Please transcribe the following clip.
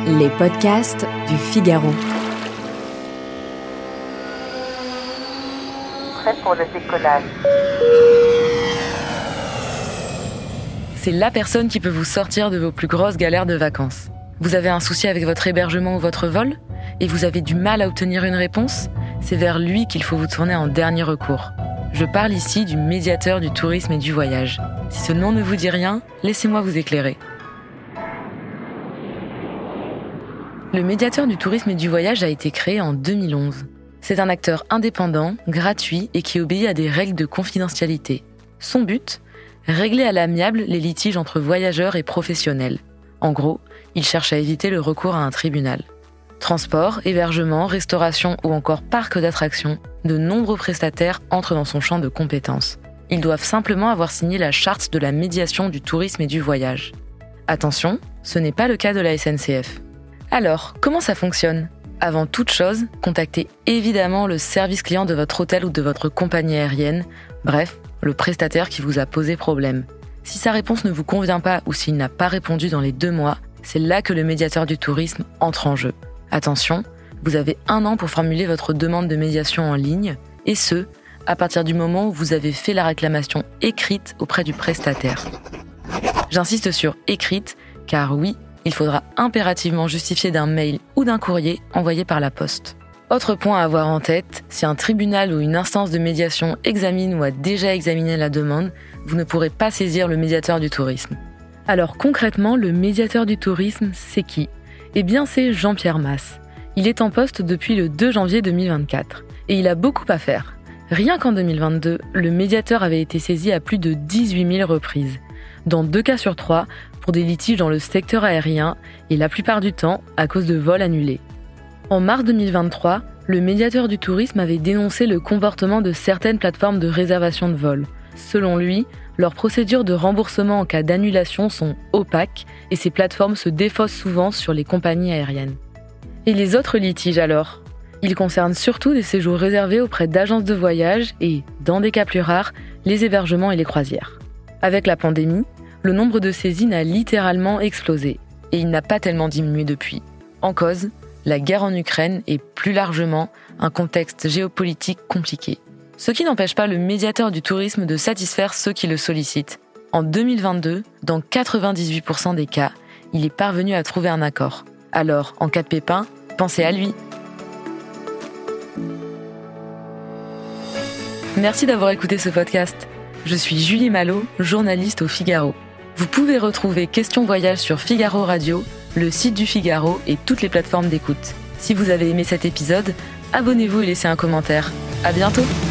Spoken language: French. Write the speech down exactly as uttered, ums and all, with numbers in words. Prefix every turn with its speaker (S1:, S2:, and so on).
S1: Les podcasts du Figaro.
S2: Prêt pour le décollage.
S3: C'est la personne qui peut vous sortir de vos plus grosses galères de vacances. Vous avez un souci avec votre hébergement ou votre vol et vous avez du mal à obtenir une réponse? C'est vers lui qu'il faut vous tourner en dernier recours. Je parle ici du médiateur du tourisme et du voyage. Si ce nom ne vous dit rien, laissez-moi vous éclairer. Le médiateur du tourisme et du voyage a été créé en deux mille onze. C'est un acteur indépendant, gratuit et qui obéit à des règles de confidentialité. Son but ? Régler à l'amiable les litiges entre voyageurs et professionnels. En gros, il cherche à éviter le recours à un tribunal. Transport, hébergement, restauration ou encore parc d'attractions, de nombreux prestataires entrent dans son champ de compétences. Ils doivent simplement avoir signé la charte de la médiation du tourisme et du voyage. Attention, ce n'est pas le cas de la S N C F. Alors, comment ça fonctionne ? Avant toute chose, contactez évidemment le service client de votre hôtel ou de votre compagnie aérienne, bref, le prestataire qui vous a posé problème. Si sa réponse ne vous convient pas ou s'il n'a pas répondu dans les deux mois, c'est là que le médiateur du tourisme entre en jeu. Attention, vous avez un an pour formuler votre demande de médiation en ligne, et ce, à partir du moment où vous avez fait la réclamation écrite auprès du prestataire. J'insiste sur écrite, car oui, il faudra impérativement justifier d'un mail ou d'un courrier envoyé par la poste. Autre point à avoir en tête, si un tribunal ou une instance de médiation examine ou a déjà examiné la demande, vous ne pourrez pas saisir le médiateur du tourisme. Alors concrètement, le médiateur du tourisme, c'est qui ? Eh bien, c'est Jean-Pierre Masse. Il est en poste depuis le deux janvier deux mille vingt-quatre et il a beaucoup à faire. Rien qu'en deux mille vingt-deux, le médiateur avait été saisi à plus de dix-huit mille reprises. Dans deux cas sur trois, pour des litiges dans le secteur aérien et la plupart du temps à cause de vols annulés. En mars deux mille vingt-trois, le médiateur du tourisme avait dénoncé le comportement de certaines plateformes de réservation de vols. Selon lui, leurs procédures de remboursement en cas d'annulation sont opaques et ces plateformes se défaussent souvent sur les compagnies aériennes. Et les autres litiges alors ? Ils concernent surtout des séjours réservés auprès d'agences de voyage et, dans des cas plus rares, les hébergements et les croisières. Avec la pandémie, le nombre de saisines a littéralement explosé et il n'a pas tellement diminué depuis. En cause, la guerre en Ukraine et plus largement un contexte géopolitique compliqué. Ce qui n'empêche pas le médiateur du tourisme de satisfaire ceux qui le sollicitent. En deux mille vingt-deux, dans quatre-vingt-dix-huit pour cent des cas, il est parvenu à trouver un accord. Alors, en cas de pépin, pensez à lui. Merci d'avoir écouté ce podcast. Je suis Julie Malo, journaliste au Figaro. Vous pouvez retrouver Question Voyage sur Figaro Radio, le site du Figaro et toutes les plateformes d'écoute. Si vous avez aimé cet épisode, abonnez-vous et laissez un commentaire. À bientôt!